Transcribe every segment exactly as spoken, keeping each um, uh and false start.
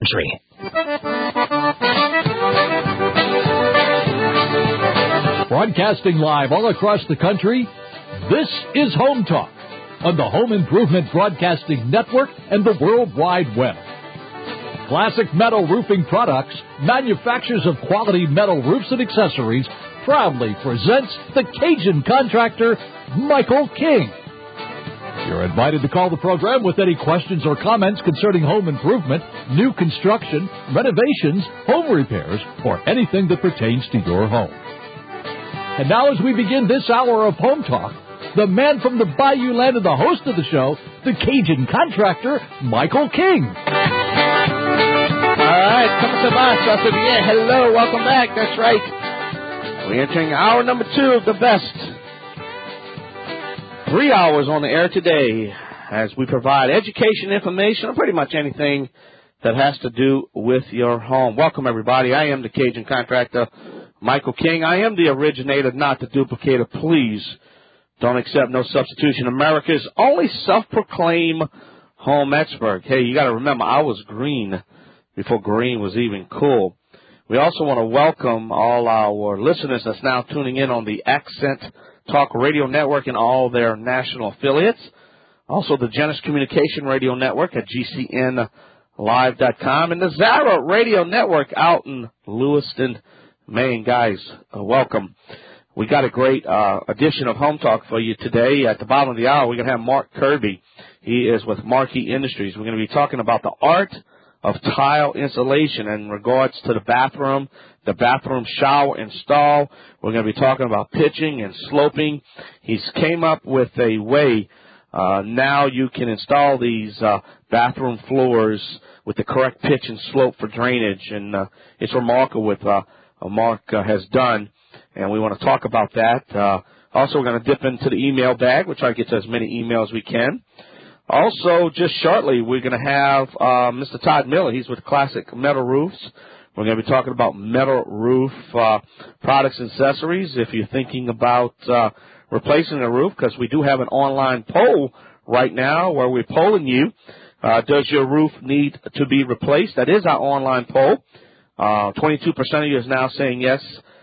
Broadcasting live all across the country, this is Home Talk on the Home Improvement Broadcasting Network and the World Wide Web. Classic Metal Roofing Products, manufacturers of quality metal roofs and accessories, proudly presents the Cajun contractor, Michael King. You're invited to call the program with any questions or comments concerning home improvement, new construction, renovations, home repairs, or anything that pertains to your home. And now as we begin this hour of Home Talk, the man from the Bayou Land and the host of the show, the Cajun contractor, Michael King. All right, come to us. Hello, welcome back. That's right. We're entering hour number two of the best three hours on the air today as we provide education, information, or pretty much anything that has to do with your home. Welcome, everybody. I am the Cajun contractor, Michael King. I am the originator, not the duplicator. Please don't accept no substitution. America's only self-proclaimed home expert. Hey, you got to remember, I was green before green was even cool. We also want to welcome all our listeners that's now tuning in on the Accent Talk Radio Network and all their national affiliates. Also the Genesis Communication Radio Network at G C N live dot com and the Zara Radio Network out in Lewiston, Maine. Guys, uh, welcome. We got a great uh, edition of Home Talk for you today. At the bottom of the hour, we're going to have Mark Kirby. He is with Marquee Industries. We're going to be talking about the art of tile installation in regards to the bathroom, the bathroom shower install. We're going to be talking about pitching and sloping. He's came up with a way uh, now you can install these uh, bathroom floors with the correct pitch and slope for drainage, and uh, it's remarkable what uh, Mark uh, has done, and we want to talk about that. Uh, also, we're going to dip into the email bag. We'll try to get to as many emails as we can. Also, just shortly, we're going to have uh, Mister Todd Miller. He's with Classic Metal Roofs. We're going to be talking about metal roof uh, products and accessories. If you're thinking about uh, replacing a roof, because we do have an online poll right now where we're polling you, uh, does your roof need to be replaced? That is our online poll. Uh, twenty-two percent of you is now saying yes.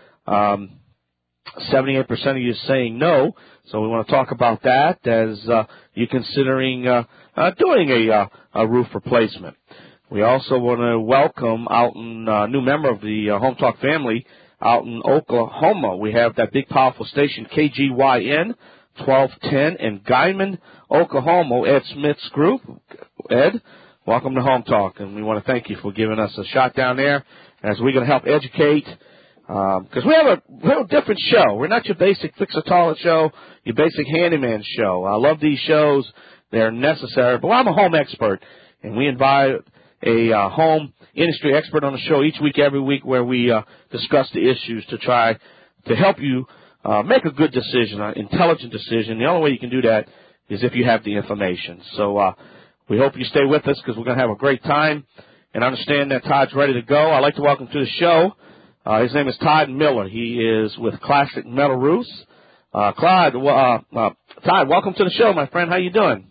Um, seventy-eight percent of you is saying no. So we want to talk about that as uh, you're considering uh, uh, doing a, uh, a roof replacement. We also want to welcome out in a uh, new member of the uh, Home Talk family out in Oklahoma. We have that big, powerful station, K G Y N twelve ten in Guymon, Oklahoma, Ed Smith's group. Ed, welcome to Home Talk, and we want to thank you for giving us a shot down there as we're going to help educate. Because um, we have a real different show. We're not your basic fix-a-toilet show, your basic handyman show. I love these shows. They're necessary. But I'm a home expert, and we invite a uh, home industry expert on the show each week, every week, where we uh, discuss the issues to try to help you uh, make a good decision, an intelligent decision. The only way you can do that is if you have the information. So uh, we hope you stay with us because we're going to have a great time and understand that Todd's ready to go. I'd like to welcome to the show. Uh, his name is Todd Miller. He is with Classic Metal Roofs. Uh, Clyde, uh, uh, Todd, welcome to the show, my friend. How you doing?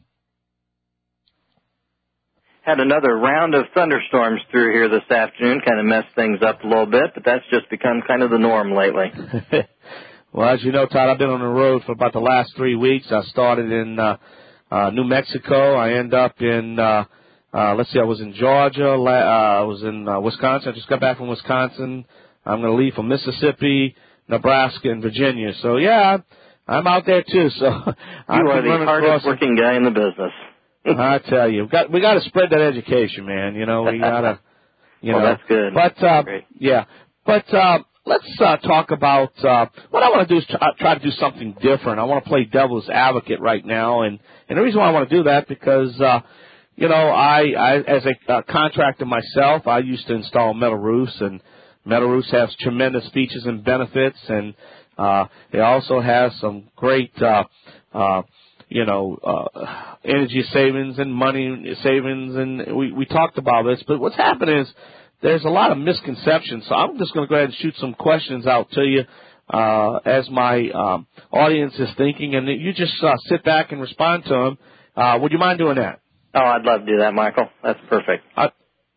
Had another round of thunderstorms through here this afternoon, kind of messed things up a little bit, but that's just become kind of the norm lately. Well, as you know, Todd, I've been on the road for about the last three weeks. I started in uh, uh, New Mexico. I end up in, uh, uh, let's see, I was in Georgia. Uh, I was in uh, Wisconsin. I just got back from Wisconsin. I'm going to leave for Mississippi, Nebraska, and Virginia. So, yeah, I'm out there, too. So You are the hardest working guy in the business. I tell you, we got, we got to spread that education, man. You know, we got to, you well, know. that's good. But, uh, Great. yeah. But uh, let's uh, talk about uh, what I want to do is try, try to do something different. I want to play devil's advocate right now. And, and the reason why I want to do that because, uh, you know, I, I as a uh, contractor myself, I used to install metal roofs, and metal roofs have tremendous features and benefits, and uh, they also have some great, uh, uh, you know, uh, energy savings and money savings, and we, we talked about this. But what's happened is there's a lot of misconceptions, so I'm just going to go ahead and shoot some questions out to you uh, as my um, audience is thinking, and you just uh, sit back and respond to them. Uh, would you mind doing that? Oh, I'd love to do that, Michael. That's perfect. Uh,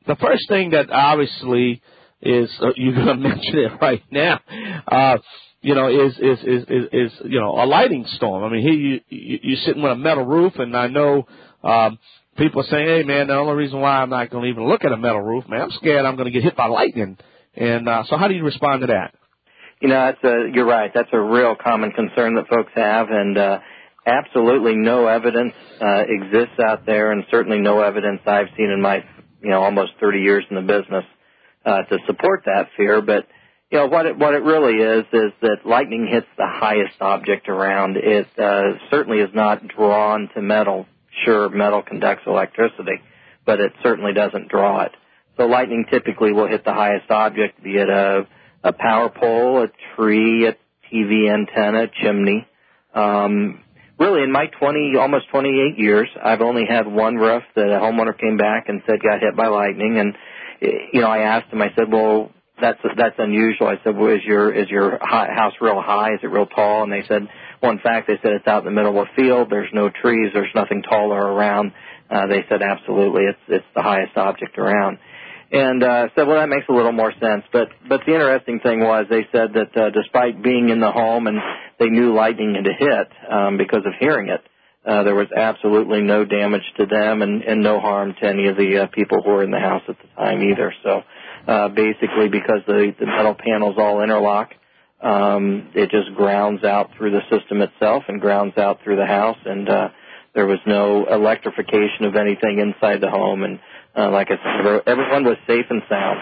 the first thing that obviously is, uh, you're going to mention it right now, uh, you know, is, is, is, is, is, you know, a lightning storm. I mean, here you, you, you're sitting with a metal roof, and I know, um, people are saying, hey, man, the only reason why I'm not going to even look at a metal roof, man, I'm scared I'm going to get hit by lightning. And, uh, so how do you respond to that? You know, that's a, you're right. That's a real common concern that folks have, and, uh, absolutely no evidence, uh, exists out there, and certainly no evidence I've seen in my, you know, almost thirty years in the business, uh, to support that fear. But, you know, what it, what it really is, is that lightning hits the highest object around. It, uh, certainly is not drawn to metal. Sure, metal conducts electricity, but it certainly doesn't draw it. So lightning typically will hit the highest object, be it a, a power pole, a tree, a T V antenna, chimney. Um, really, in my twenty, almost twenty-eight years, I've only had one roof that a homeowner came back and said got hit by lightning. And, you know, I asked him, I said, well, that's that's unusual. I said, well, is your is your house real high? Is it real tall? And they said, well, in fact, they said it's out in the middle of a field. There's no trees. There's nothing taller around. Uh, they said, absolutely, it's it's the highest object around. And uh, said, well, that makes a little more sense. But but the interesting thing was they said that uh, despite being in the home and they knew lightning had hit um, because of hearing it, uh, there was absolutely no damage to them and, and no harm to any of the uh, people who were in the house at the time either. So uh, basically because the, the metal panels all interlock, um, it just grounds out through the system itself and grounds out through the house. And uh, there was no electrification of anything inside the home. And uh, like I said, everyone was safe and sound.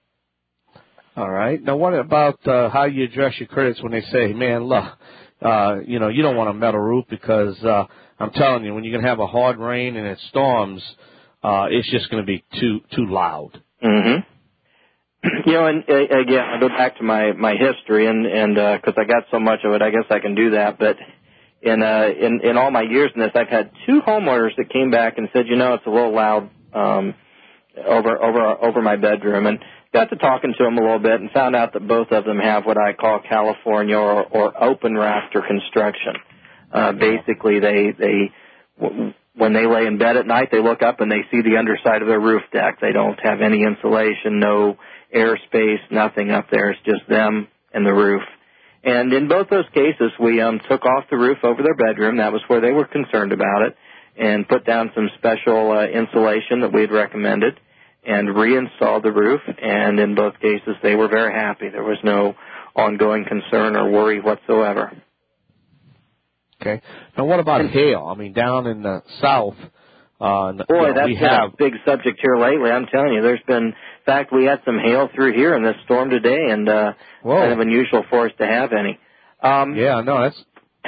All right. Now, what about uh, how you address your critics when they say, man, look, uh, you know, you don't want a metal roof because uh, I'm telling you, when you're going to have a hard rain and it storms, uh, it's just going to be too too loud. Mm-hmm. You know, and uh, again, I go back to my, my history, and and because uh, I got so much of it, I guess I can do that. But in uh in in all my years in this, I've had two homeowners that came back and said, you know, it's a little loud um, over over over my bedroom, and got to talking to them a little bit and found out that both of them have what I call California or, or open rafter construction. Uh, basically, they they w- when they lay in bed at night, they look up and they see the underside of their roof deck. They don't have any insulation, no airspace, nothing up there. It's just them and the roof. And in both those cases, we um, took off the roof over their bedroom. That was where they were concerned about it, and put down some special uh, insulation that we had recommended and reinstalled the roof. And in both cases, they were very happy. There was no ongoing concern or worry whatsoever. Okay. Now, what about hail? I mean, down in the south, uh, boy, you know, that's we been have a big subject here lately. I'm telling you, there's been, in fact, we had some hail through here in this storm today, and uh, kind of unusual for us to have any. Um, yeah, no, that's.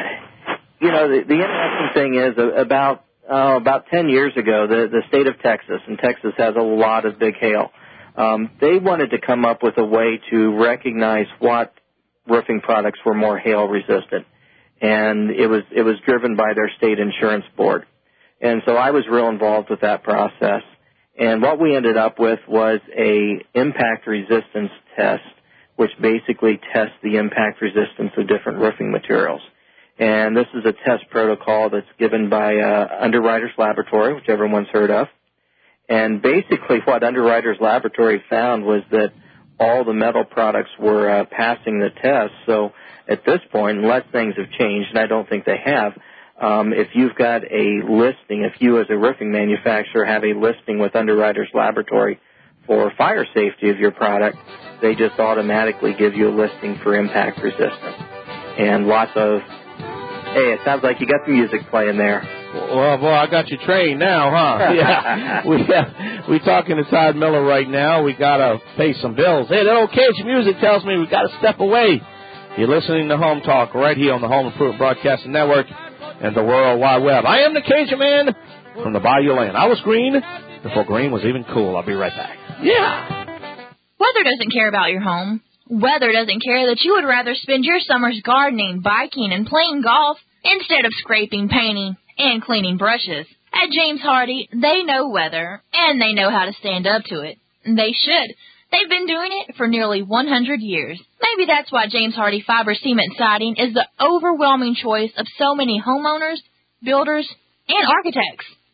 You know, the, the interesting thing is uh, about uh, about ten years ago, the the state of Texas, and Texas has a lot of big hail. Um, they wanted to come up with a way to recognize what roofing products were more hail resistant. And it was it was driven by their state insurance board. And so I was real involved with that process. And what we ended up with was a impact resistance test, which basically tests the impact resistance of different roofing materials. And this is a test protocol that's given by uh, Underwriters Laboratory, which everyone's heard of. And basically what Underwriters Laboratory found was that all the metal products were uh, passing the test. So at this point, unless things have changed, and I don't think they have, um, if you've got a listing, if you as a roofing manufacturer have a listing with Underwriters Laboratory for fire safety of your product, they just automatically give you a listing for impact resistance. And lots of, hey, it sounds like you got the music playing there. Well, boy, I got you trained now, huh? Yeah. we uh, we talking to Todd Miller right now. We got to pay some bills. Hey, that old Cajun music tells me we got to step away. You're listening to Home Talk right here on the Home Improvement Broadcasting Network and the World Wide Web. I am the Cajun Man from the Bayou Land. I was green before green was even cool. I'll be right back. Yeah. Weather doesn't care about your home. Weather doesn't care that you would rather spend your summers gardening, biking, and playing golf instead of scraping, painting, and cleaning brushes. At James Hardie, they know weather, and they know how to stand up to it. They should. They've been doing it for nearly one hundred years. Maybe that's why James Hardie Fiber Cement Siding is the overwhelming choice of so many homeowners, builders, and architects.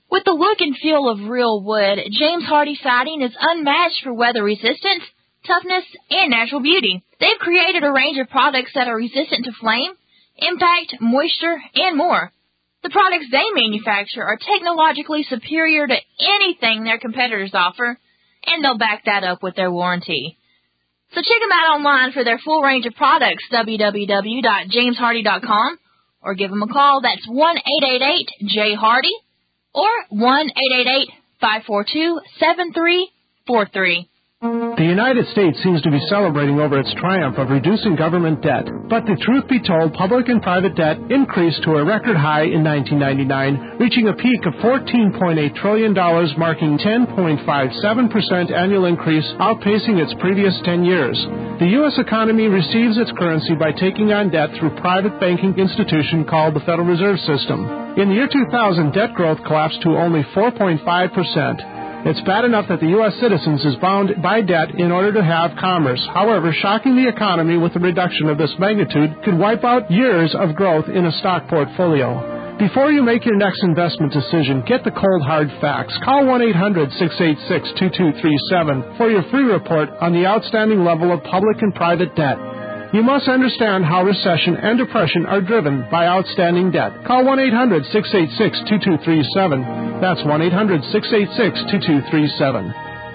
With the look and feel of real wood, James Hardie Siding is unmatched for weather resistance, toughness, and natural beauty. They've created a range of products that are resistant to flame, impact, moisture, and more. The products they manufacture are technologically superior to anything their competitors offer, and they'll back that up with their warranty. So check them out online for their full range of products, w w w dot james hardie dot com, or give them a call. That's one eight eight eight J Hardie or one eight eight eight, five four two, seven three four three. The United States seems to be celebrating over its triumph of reducing government debt. But the truth be told, public and private debt increased to a record high in nineteen ninety-nine, reaching a peak of fourteen point eight trillion dollars, marking ten point five seven percent annual increase, outpacing its previous ten years. The U S economy receives its currency by taking on debt through a private banking institution called the Federal Reserve System. In the year two thousand, debt growth collapsed to only four point five percent. It's bad enough that the U S citizens is bound by debt in order to have commerce. However, shocking the economy with a reduction of this magnitude could wipe out years of growth in a stock portfolio. Before you make your next investment decision, get the cold hard facts. Call one eight hundred, six eight six, two two three seven for your free report on the outstanding level of public and private debt. You must understand how recession and depression are driven by outstanding debt. Call one eight hundred, six eight six, two two three seven. That's one eight hundred, six eight six, two two three seven.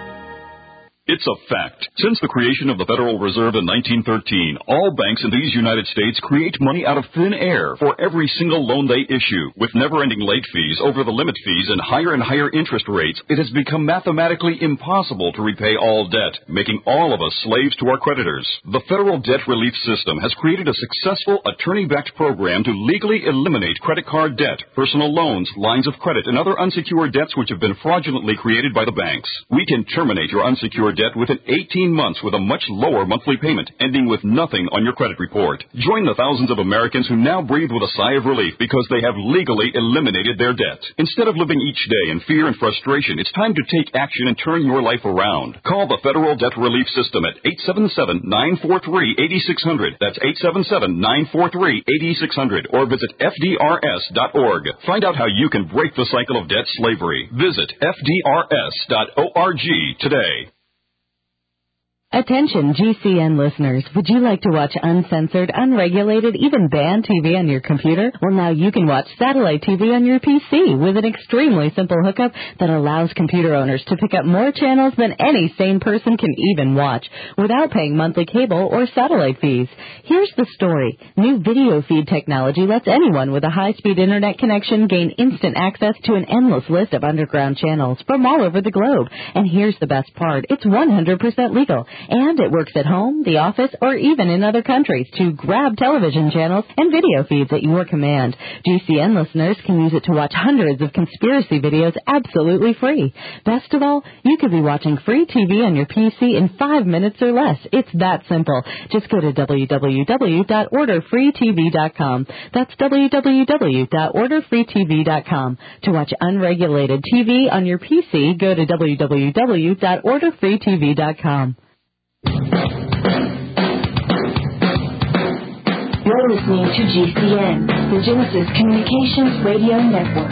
It's a fact. Since the creation of the Federal Reserve in nineteen thirteen, all banks in these United States create money out of thin air for every single loan they issue. With never-ending late fees, over-the-limit fees, and higher and higher interest rates, it has become mathematically impossible to repay all debt, making all of us slaves to our creditors. The Federal Debt Relief System has created a successful attorney-backed program to legally eliminate credit card debt, personal loans, lines of credit, and other unsecured debts which have been fraudulently created by the banks. We can terminate your unsecured debt within eighteen months with a much lower monthly payment, ending with nothing on your credit report. Join the thousands of Americans who now breathe with a sigh of relief because they have legally eliminated their debt. Instead of living each day in fear and frustration, it's time to take action and turn your life around. Call the Federal Debt Relief System at eight seven seven, nine four three, eight six zero zero. That's eight seven seven, nine four three, eight six zero zero. Or visit F D R S dot org. Find out how you can break the cycle of debt slavery. Visit F D R S dot org today. Attention G C N listeners, would you like to watch uncensored, unregulated, even banned T V on your computer? Well, now you can watch satellite T V on your P C with an extremely simple hookup that allows computer owners to pick up more channels than any sane person can even watch without paying monthly cable or satellite fees. Here's the story. New video feed technology lets anyone with a high-speed internet connection gain instant access to an endless list of underground channels from all over the globe. And here's the best part. It's one hundred percent legal. And it works at home, the office, or even in other countries to grab television channels and video feeds at your command. G C N listeners can use it to watch hundreds of conspiracy videos absolutely free. Best of all, you could be watching free T V on your P C in five minutes or less. It's that simple. Just go to w w w dot order free t v dot com. That's w w w dot order free t v dot com. To watch unregulated T V on your P C, go to w w w dot order free t v dot com. You're listening to G C N, the Genesis Communications Radio Network.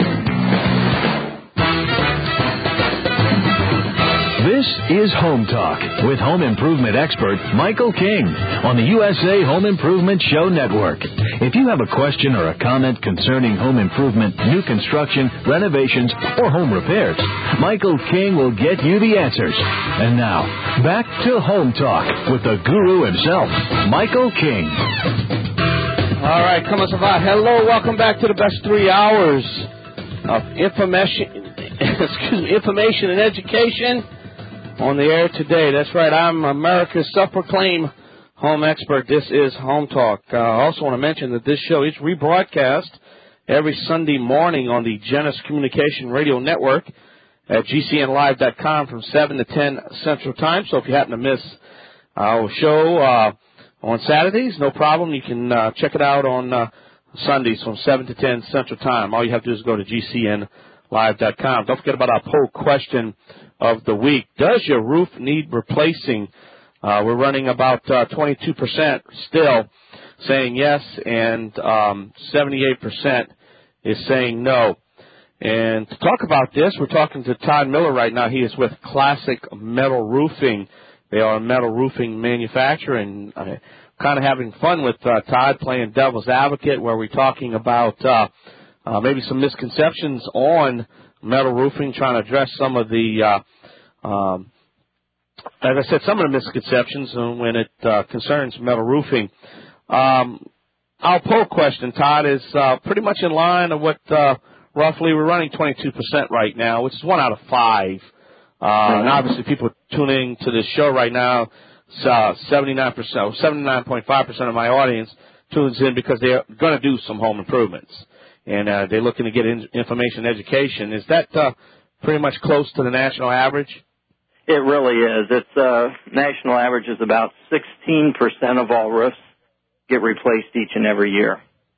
This is Home Talk with home improvement expert Michael King on the U S A Home Improvement Show Network. If you have a question or a comment concerning home improvement, new construction, renovations, or home repairs, Michael King will get you the answers. And now, back to Home Talk with the guru himself, Michael King. All right, come on, Savat. Hello, welcome back to the best three hours of information, excuse me, information and education on the air today. That's right. I'm America's self-proclaimed home expert. This is Home Talk. Uh, I also want to mention that this show is rebroadcast every Sunday morning on the Genesis Communication Radio Network at G C N live dot com from seven to ten Central Time. So if you happen to miss our show uh, on Saturdays, no problem. You can uh, check it out on uh, Sundays from seven to ten Central Time. All you have to do is go to G C N live dot com. Don't forget about our poll question of the week. Does your roof need replacing? Uh, we're running about uh, twenty-two percent still saying yes, and um, seventy-eight percent is saying no. And to talk about this, we're talking to Todd Miller right now. He is with Classic Metal Roofing. They are a metal roofing manufacturer, and uh, kind of having fun with uh, Todd, playing devil's advocate, where we're talking about uh, uh, maybe some misconceptions on metal roofing, trying to address some of the, uh, um, as I said, some of the misconceptions when it uh, concerns metal roofing. Um, our poll question, Todd, is uh, pretty much in line of what uh, roughly we're running twenty-two percent right now, which is one out of five. Uh, mm-hmm. And obviously people tuning to this show right now, uh, seventy-nine percent, seventy-nine point five percent of my audience tunes in because they're going to do some home improvements. And uh, they're looking to get in, information and education. Is that uh, pretty much close to the national average? It really is. It's uh, national average is about sixteen percent of all roofs get replaced each and every year.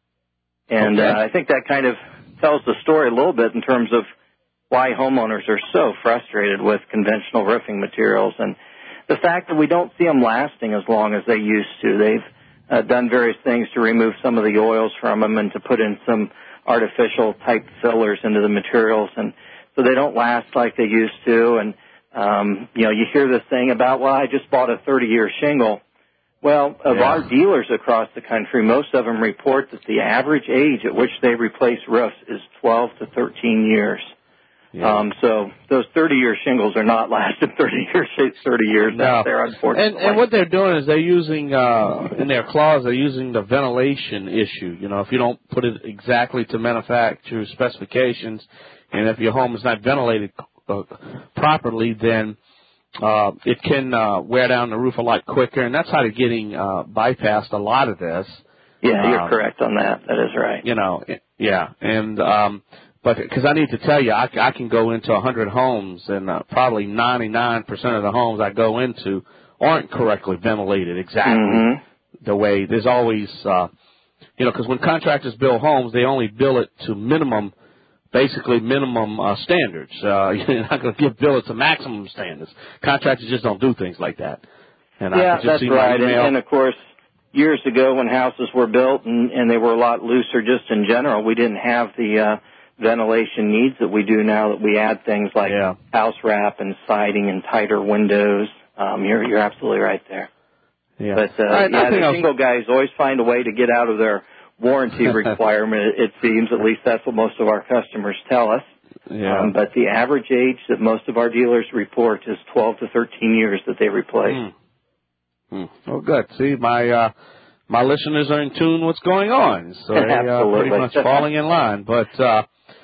And okay. uh, I think that kind of tells the story a little bit in terms of why homeowners are so frustrated with conventional roofing materials and the fact that we don't see them lasting as long as they used to. They've uh, done various things to remove some of the oils from them and to put in some artificial type fillers into the materials, and so they don't last like they used to. And um, you know, you hear this thing about, well, I just bought a thirty-year shingle. Well, of yeah. our dealers across the country, most of them report that the average age at which they replace roofs is twelve to thirteen years. Yeah. Um, so those thirty-year shingles are not lasting thirty years, thirty years no. out there, unfortunately. And, and what they're doing is they're using, uh, in their clause, they're using the ventilation issue. You know, if you don't put it exactly to manufacturer specifications, and if your home is not ventilated uh, properly, then uh, it can uh, wear down the roof a lot quicker. And that's how they're getting uh, bypassed a lot of this. Yeah, you're um, correct on that. That is right. You know, yeah. And, um, But because I need to tell you, I, I can go into one hundred homes, and uh, probably ninety-nine percent of the homes I go into aren't correctly ventilated exactly mm-hmm. the way. There's always, uh, you know, because when contractors build homes, they only build it to minimum, basically minimum uh, standards. Uh, you're not going to give bill it to maximum standards. Contractors just don't do things like that. And yeah, I can just that's see right. my email. And, and of course, years ago when houses were built and, and they were a lot looser just in general, we didn't have the uh, ventilation needs that we do now, that we add things like yeah. house wrap and siding and tighter windows. Um, you're, you're absolutely right there. Yeah. But, uh, right, yeah, the shingle guys always find a way to get out of their warranty requirement, it seems. At least that's what most of our customers tell us. Yeah. Um, but the average age that most of our dealers report is twelve to thirteen years that they replace. Mm. Mm. Oh, good. See, my uh, my listeners are in tune with what's going on, so they are pretty much falling in line. But uh,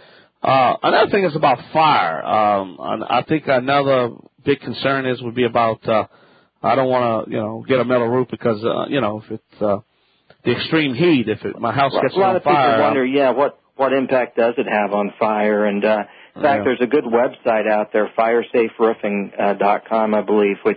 uh, another thing is about fire. Um, I think another big concern is would be about uh, I don't want to you know get a metal roof because uh, you know if it's uh, the extreme heat, if it, my house gets a lot on of fire. people wonder, yeah, what what impact does it have on fire? And uh, in fact, yeah. there's a good website out there, fire safe roofing dot com, I believe, which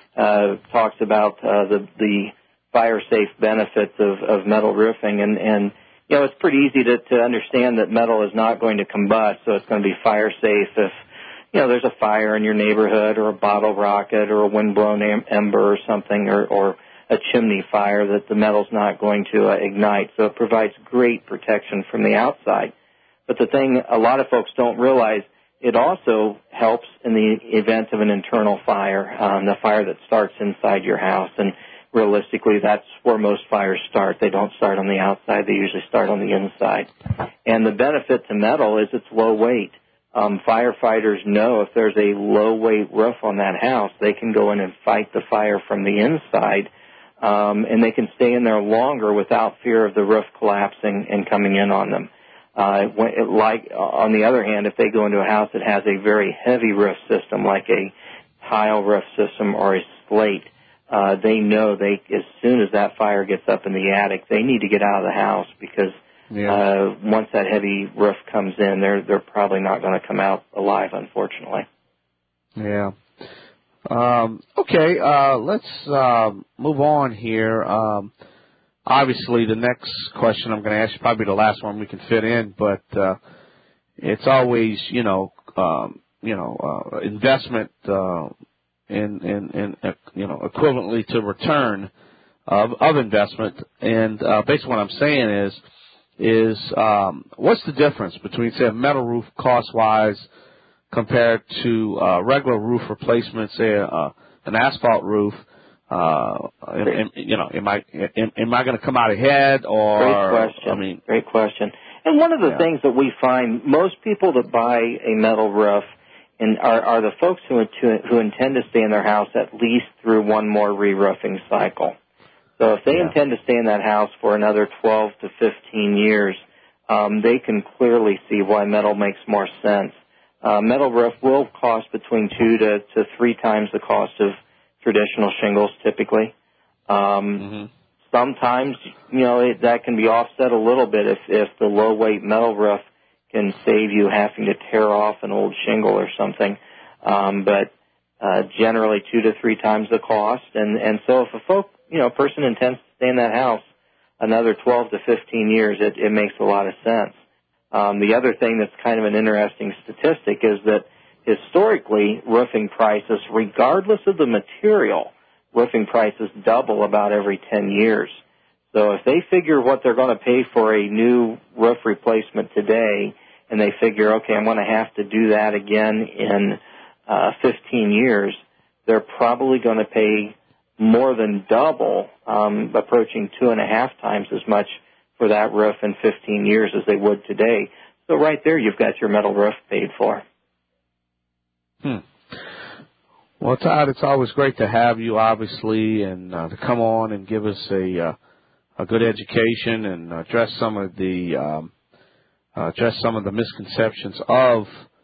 uh, talks about uh, the the fire safe benefits of, of metal roofing. And, and you know, it's pretty easy to, to understand that metal is not going to combust, so it's going to be fire safe if you know there's a fire in your neighborhood, or a bottle rocket, or a windblown em- ember, or something, or, or a chimney fire, that the metal's not going to uh, ignite. So it provides great protection from the outside. But the thing a lot of folks don't realize, it also helps in the event of an internal fire, um, the fire that starts inside your house. And realistically, that's where most fires start. They don't start on the outside. They usually start on the inside. And the benefit to metal is it's low weight. Um, firefighters know if there's a low-weight roof on that house, they can go in and fight the fire from the inside, um, and they can stay in there longer without fear of the roof collapsing and coming in on them. Uh, when, it, like, on the other hand, if they go into a house that has a very heavy roof system, like a tile roof system or a slate, uh, they know they, as soon as that fire gets up in the attic, they need to get out of the house, because yeah. uh, once that heavy roof comes in, they're they're probably not going to come out alive, unfortunately. Yeah. Um, okay, uh, let's uh, move on here. Um, obviously, the next question I'm going to ask you, probably the last one we can fit in, but uh, it's always, you know, um, you know, uh, investment uh, in, in, in uh, you know, equivalently to return of, of investment. And uh, basically what I'm saying is, is um, what's the difference between, say, a metal roof cost-wise compared to uh, regular roof replacement, say, uh, an asphalt roof? Uh, am, am, you know, am I am, am I going to come out ahead? Or great question. I mean, great question. And one of the yeah. things that we find, most people that buy a metal roof and are, are the folks who who intend to stay in their house at least through one more re-roofing cycle. So if they yeah. intend to stay in that house for another twelve to fifteen years, um, they can clearly see why metal makes more sense. Uh, metal roof will cost between two to, to three times the cost of traditional shingles typically. Um, mm-hmm. Sometimes, you know, it, that can be offset a little bit if, if the low-weight metal roof can save you having to tear off an old shingle or something. Um, but uh, generally two to three times the cost. And, and so if a folk, you know, person intends to stay in that house another twelve to fifteen years, it, it makes a lot of sense. Um, the other thing that's kind of an interesting statistic is that historically, roofing prices, regardless of the material, roofing prices double about every ten years. So if they figure what they're going to pay for a new roof replacement today, and they figure, okay, I'm going to have to do that again in uh, fifteen years, they're probably going to pay more than double, um, approaching two and a half times as much for that roof in fifteen years as they would today. So right there, you've got your metal roof paid for. Hmm. Well, Todd, it's always great to have you, obviously, and uh, to come on and give us a uh, a good education and address some of the um, uh, address some of the misconceptions of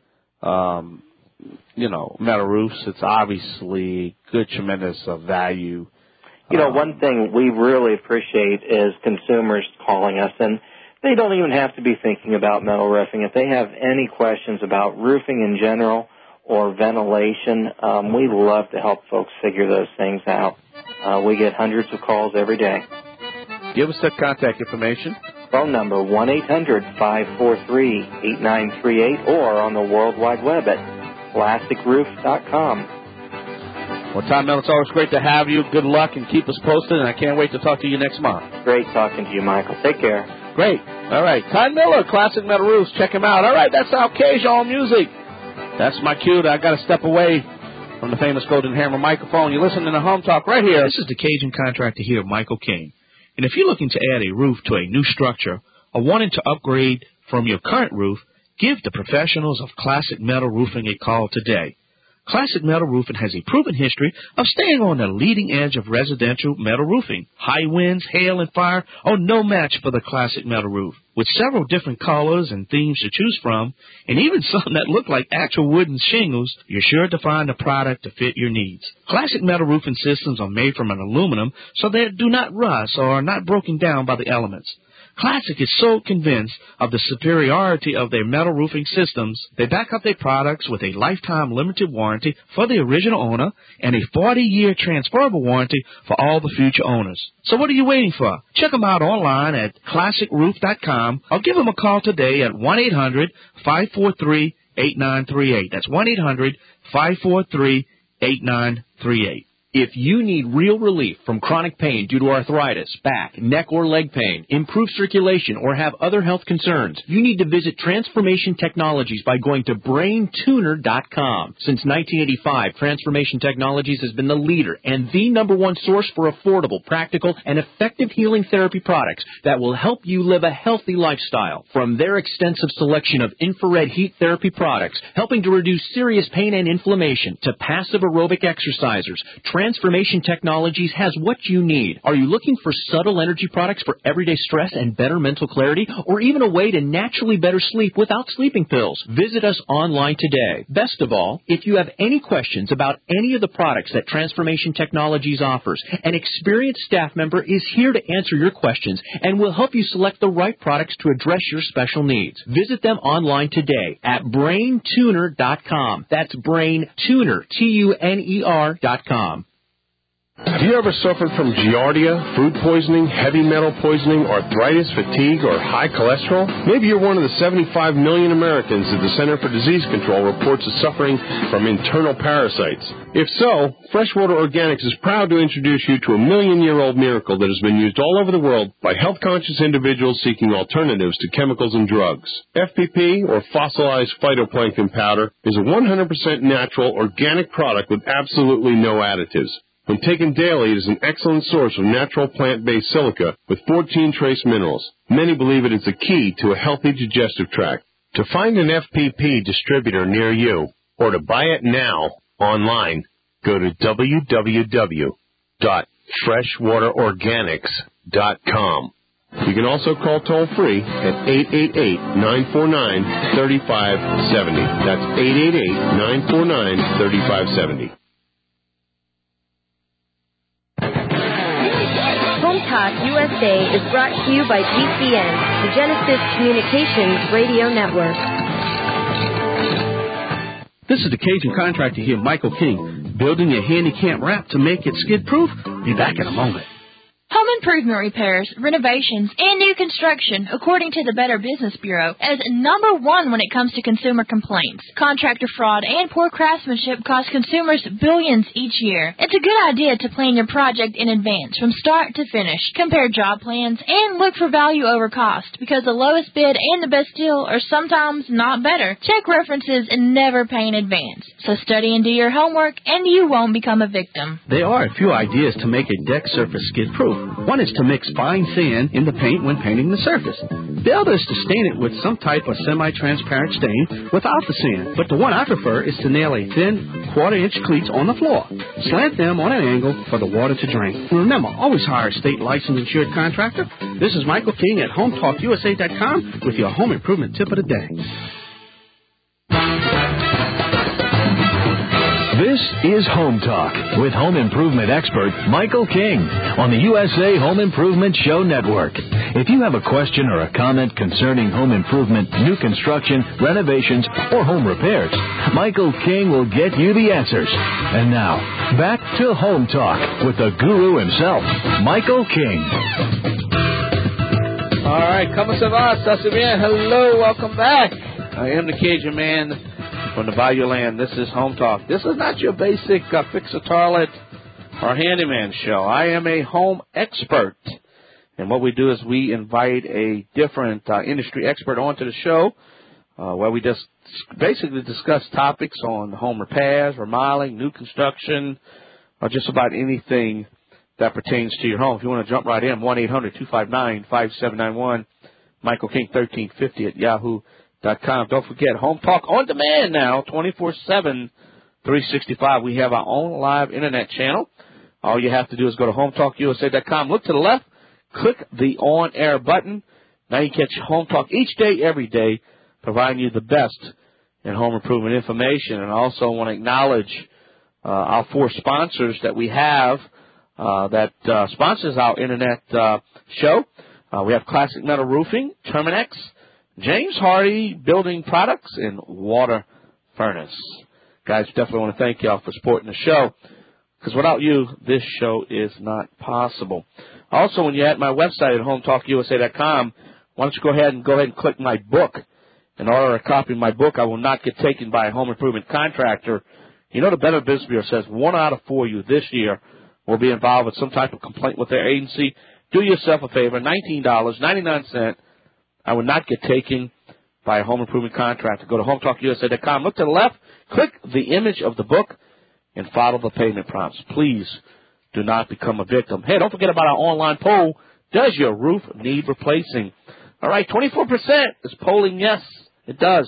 um, you know metal roofs. It's obviously good, tremendous uh, value. You know, um, one thing we really appreciate is consumers calling us, and they don't even have to be thinking about metal roofing. If they have any questions about roofing in general or ventilation, um, we love to help folks figure those things out. Uh, we get hundreds of calls every day. Give us that contact information. Phone number one eight hundred five four three eight nine three eight or on the World Wide Web at classic roof dot com. Well, Todd Miller, it's always great to have you. Good luck and keep us posted, and I can't wait to talk to you next month. Great talking to you, Michael. Take care. Great. All right. Todd Miller, Classic Metal Roofs. Check him out. All right, that's our occasional music. That's my cue. I got to step away from the famous Golden Hammer microphone. You're listening to Home Talk right here. This is the Cajun contractor here, Michael King. And if you're looking to add a roof to a new structure or wanting to upgrade from your current roof, give the professionals of Classic Metal Roofing a call today. Classic Metal Roofing has a proven history of staying on the leading edge of residential metal roofing. High winds, hail, and fire are no match for the Classic Metal Roof. With several different colors and themes to choose from, and even some that look like actual wooden shingles, you're sure to find a product to fit your needs. Classic Metal Roofing systems are made from an aluminum so they do not rust or are not broken down by the elements. Classic is so convinced of the superiority of their metal roofing systems, they back up their products with a lifetime limited warranty for the original owner and a forty-year transferable warranty for all the future owners. So what are you waiting for? Check them out online at classic roof dot com or give them a call today at one eight hundred five four three eight nine three eight. That's one eight hundred five four three eight nine three eight. If you need real relief from chronic pain due to arthritis, back, neck, or leg pain, improved circulation, or have other health concerns, you need to visit Transformation Technologies by going to brain tuner dot com. Since nineteen eighty-five, Transformation Technologies has been the leader and the number one source for affordable, practical, and effective healing therapy products that will help you live a healthy lifestyle. From their extensive selection of infrared heat therapy products, helping to reduce serious pain and inflammation, to passive aerobic exercisers, Transformation Technologies has what you need. Are you looking for subtle energy products for everyday stress and better mental clarity, or even a way to naturally better sleep without sleeping pills? Visit us online today. Best of all, if you have any questions about any of the products that Transformation Technologies offers, an experienced staff member is here to answer your questions and will help you select the right products to address your special needs. Visit them online today at brain tuner dot com. That's Brain Tuner, T U N E R dot com. Have you ever suffered from giardia, food poisoning, heavy metal poisoning, arthritis, fatigue, or high cholesterol? Maybe you're one of the seventy-five million Americans that the Center for Disease Control reports is suffering from internal parasites. If so, Freshwater Organics is proud to introduce you to a million-year-old miracle that has been used all over the world by health-conscious individuals seeking alternatives to chemicals and drugs. F P P, or fossilized phytoplankton powder, is a one hundred percent natural, organic product with absolutely no additives. When taken daily, it is an excellent source of natural plant-based silica with fourteen trace minerals. Many believe it is the key to a healthy digestive tract. To find an F P P distributor near you or to buy it now online, go to w w w dot freshwater organics dot com. You can also call toll-free at eight eight eight, nine four nine, three five seven zero. That's eight eight eight, nine four nine, three five seven zero. Home Talk U S A is brought to you by G C N, the Genesis Communications Radio Network. This is the Cajun Contractor here, Michael King, building your handicap ramp to make it skid-proof. Be back in a moment. Home improvement repairs, renovations, and new construction, according to the Better Business Bureau, is number one when it comes to consumer complaints. Contractor fraud and poor craftsmanship cost consumers billions each year. It's a good idea to plan your project in advance from start to finish. Compare job plans and look for value over cost, because the lowest bid and the best deal are sometimes not better. Check references and never pay in advance. So study and do your homework, and you won't become a victim. There are a few ideas to make a deck surface skid-proof. One is to mix fine sand in the paint when painting the surface. The other is to stain it with some type of semi-transparent stain without the sand. But the one I prefer is to nail a thin quarter-inch cleats on the floor. Slant them on an angle for the water to drain. And remember, always hire a state licensed insured contractor. This is Michael King at home talk u s a dot com with your home improvement tip of the day. This is Home Talk with home improvement expert Michael King on the U S A Home Improvement Show Network. If you have a question or a comment concerning home improvement, new construction, renovations, or home repairs, Michael King will get you the answers. And now, back to Home Talk with the guru himself, Michael King. All right, como se va? ¿Estás bien? Hello, welcome back. I am the Cajun Man from the Bayou Land. This is Home Talk. This is not your basic uh, fix-a-toilet or handyman show. I am a home expert. And what we do is we invite a different uh, industry expert onto the show uh, where we just basically discuss topics on home repairs, remodeling, new construction, or just about anything that pertains to your home. If you want to jump right in, one eight hundred two five nine five seven nine one, Michael King thirteen fifty at yahoo dot com. Don't forget, Home Talk on demand now, twenty-four seven, three sixty-five. We have our own live internet channel. All you have to do is go to home talk u s a dot com. Look to the left, click the on-air button. Now you catch Home Talk each day, every day, providing you the best in home improvement information. And I also want to acknowledge uh, our four sponsors that we have uh, that uh, sponsors our internet uh, show. Uh, we have Classic Metal Roofing, Terminex, James Hardy Building Products, and Water Furnace. Guys, definitely want to thank y'all for supporting the show, because without you, this show is not possible. Also, when you're at my website at home talk u s a dot com, why don't you go ahead and go ahead and click my book and order a copy of my book, I Will Not Get Taken by a Home Improvement Contractor. You know, the Better Business Bureau says one out of four of you this year will be involved with some type of complaint with their agency. Do yourself a favor, nineteen dollars and ninety-nine cents. I Will Not Get Taken by a Home Improvement Contractor. Go to home talk u s a dot com. Look to the left, click the image of the book, and follow the payment prompts. Please do not become a victim. Hey, don't forget about our online poll. Does your roof need replacing? All right, twenty-four percent is polling yes, it does.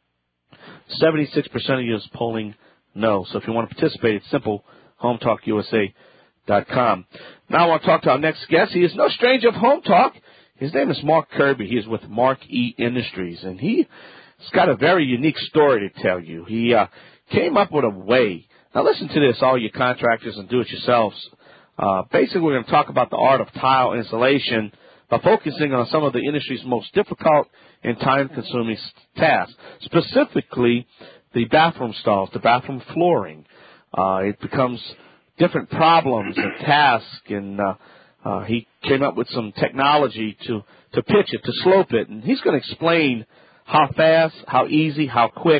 seventy-six percent of you is polling no. So if you want to participate, it's simple, home talk u s a dot com. Now I want to talk to our next guest. He is no stranger of Home Talk. His name is Mark Kirby. He is with Mark E. Industries, and he's got a very unique story to tell you. He uh, came up with a way. Now listen to this, all you contractors and do-it-yourselves. Uh, basically, we're going to talk about the art of tile installation by focusing on some of the industry's most difficult and time-consuming tasks, specifically the bathroom stalls, the bathroom flooring. Uh, it becomes different problems and tasks, and uh, uh, he came up with some technology to, to pitch it, to slope it. And he's going to explain how fast, how easy, how quick,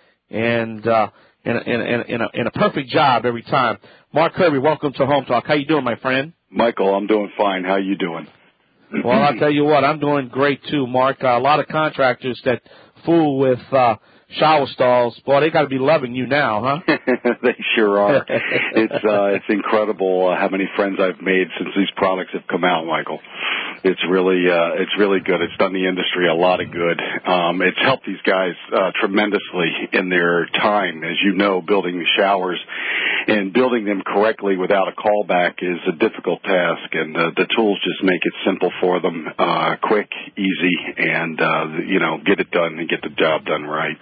and uh, in, a, in, a, in, a, in a perfect job every time. Mark Kirby, welcome to Home Talk. How you doing, my friend? Michael, I'm doing fine. How you doing? Well, I'll tell you what, I'm doing great too, Mark. Uh, a lot of contractors that fool with uh, shower stalls, boy, they got to be loving you now, huh? They sure are. It's uh, it's incredible uh, how many friends I've made since these products have come out, Michael. It's really uh, it's really good. It's done the industry a lot of good. Um, it's helped these guys uh, tremendously in their time, as you know, building the showers. And building them correctly without a callback is a difficult task, and uh, the tools just make it simple for them, uh, quick, easy, and, uh, you know, get it done and get the job done right.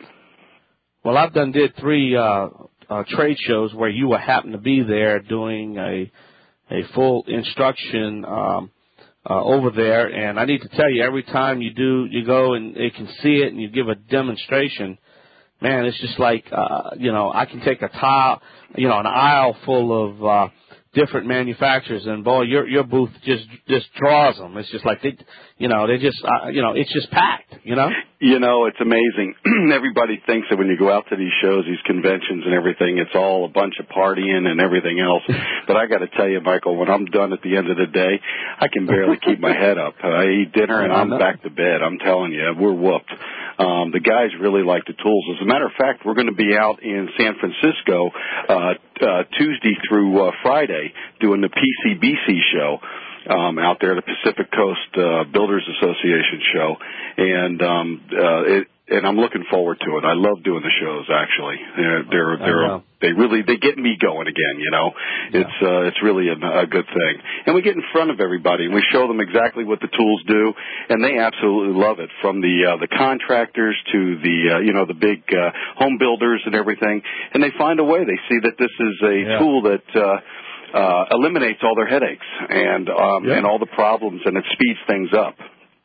Well, I've done did three uh, uh, trade shows where you will happen to be there doing a a full instruction um, uh, over there, and I need to tell you, every time you do, you go and they can see it and you give a demonstration, man, it's just like, uh, you know, I can take a tile, you know, an aisle full of uh, different manufacturers, and boy, your your booth just just draws them. It's just like they, you know, they just, uh, you know, it's just packed, you know. You know, it's amazing. Everybody thinks that when you go out to these shows, these conventions and everything, it's all a bunch of partying and everything else. But I got to tell you, Michael, when I'm done at the end of the day, I can barely keep my head up. I eat dinner and I'm back to bed. I'm telling you, we're whooped. Um, the guys really like the tools. As a matter of fact, we're going to be out in San Francisco uh, uh, Tuesday through uh, Friday doing the P C B C show. Um, out there, the Pacific Coast uh, Builders Association show, and um, uh, it, and I'm looking forward to it. I love doing the shows. Actually, they're they're, they're they really they get me going again. You know, yeah. it's uh, it's really a, a good thing. And we get in front of everybody and we show them exactly what the tools do, and they absolutely love it. From the uh, the contractors to the uh, you know the big uh, home builders and everything, and they find a way. They see that this is a yeah. tool that. Uh, Uh, eliminates all their headaches and um, yeah. and all the problems, and it speeds things up.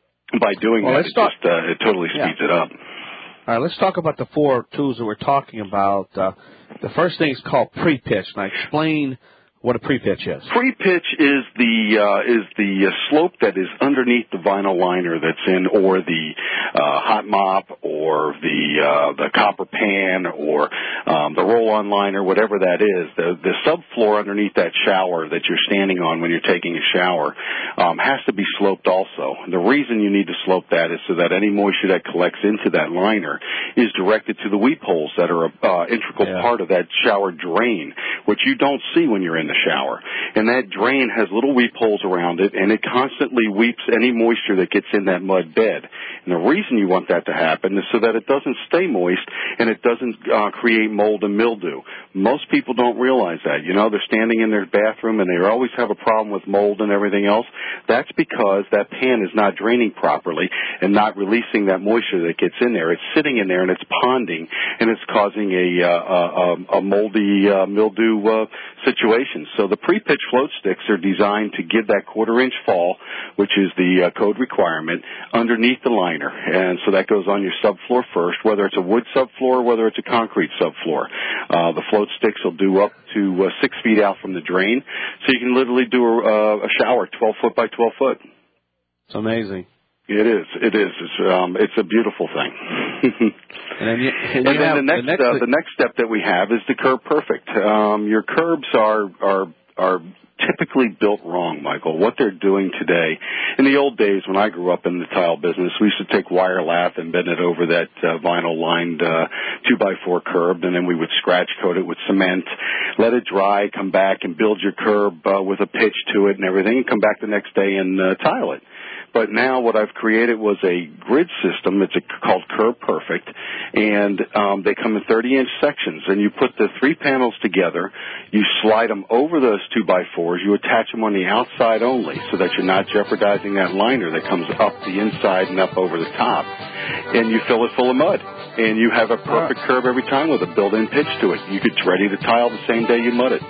By doing well, that, it, talk- just, uh, it totally speeds yeah. it up. All right, let's talk about the four tools that we're talking about. Uh, the first thing is called pre-pitch. Now, explain what a pre-pitch is. Pre-pitch is the uh, is the uh, slope that is underneath the vinyl liner that's in, or the uh, hot mop, or the uh, the copper pan, or um, the roll-on liner, whatever that is. The the subfloor underneath that shower that you're standing on when you're taking a shower um, has to be sloped also. The reason you need to slope that is so that any moisture that collects into that liner is directed to the weep holes that are a uh, integral yeah. part of that shower drain, which you don't see when you're in the shower. And that drain has little weep holes around it, and it constantly weeps any moisture that gets in that mud bed. And the reason you want that to happen is so that it doesn't stay moist and it doesn't uh, create mold and mildew. Most people don't realize that. You know, they're standing in their bathroom and they always have a problem with mold and everything else. That's because that pan is not draining properly and not releasing that moisture that gets in there. It's sitting in there and it's ponding, and it's causing a, uh, a, a moldy uh, mildew uh, situation. So the pre-pitch float sticks are designed to give that quarter-inch fall, which is the uh, code requirement, underneath the liner. And so that goes on your subfloor first, whether it's a wood subfloor or whether it's a concrete subfloor. Uh, the float sticks will do up to uh, six feet out from the drain, so you can literally do a, a shower twelve foot by twelve foot. It's amazing. It is. It is. It's, um, it's a beautiful thing. and then, you, and and you then the next the next, uh, the next step that we have is the curb perfect. Um, your curbs are are are typically built wrong, Michael. What they're doing today, in the old days when I grew up in the tile business, we used to take wire lath and bend it over that uh, vinyl-lined uh, two by four curb, and then we would scratch coat it with cement, let it dry, come back and build your curb uh, with a pitch to it and everything, and come back the next day and uh, tile it. But now what I've created was a grid system. It's a, called Curb Perfect, and um, they come in thirty-inch sections. And you put the three panels together, you slide them over those two by fours, you attach them on the outside only so that you're not jeopardizing that liner that comes up the inside and up over the top, and you fill it full of mud. And you have a perfect curb every time with a built-in pitch to it. You get ready to tile the same day you mud it.